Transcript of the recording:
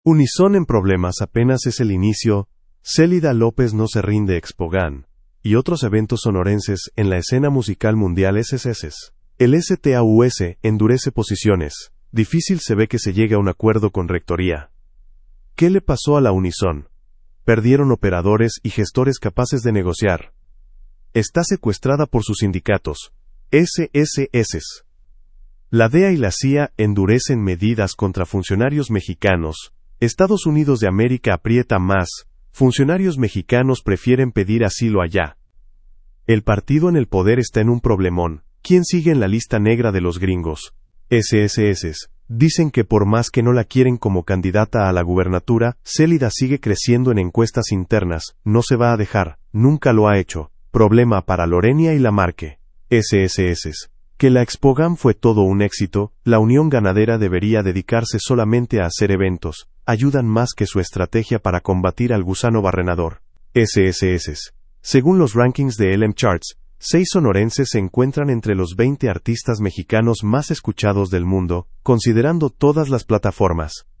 Unison en problemas apenas es el inicio, Célida López no se rinde Expogan, y otros eventos sonorenses en la escena musical mundial SSS. El STAUS endurece posiciones, difícil se ve que se llegue a un acuerdo con Rectoría. ¿Qué le pasó a la Unison? Perdieron operadores y gestores capaces de negociar. Está secuestrada por sus sindicatos, SSS. La DEA y la CIA endurecen medidas contra funcionarios mexicanos. Estados Unidos de América aprieta más, funcionarios mexicanos prefieren pedir asilo allá. El partido en el poder está en un problemón. ¿Quién sigue en la lista negra de los gringos? SSS. Dicen que por más que no la quieren como candidata a la gubernatura, Célida sigue creciendo en encuestas internas, no se va a dejar, nunca lo ha hecho. Problema para Lorenia y Lamarque. SSS. Que la Expogan fue todo un éxito, la Unión Ganadera debería dedicarse solamente a hacer eventos, ayudan más que su estrategia para combatir al gusano barrenador. SSS. Según los rankings de LM Charts, 6 sonorenses se encuentran entre los 20 artistas mexicanos más escuchados del mundo, considerando todas las plataformas.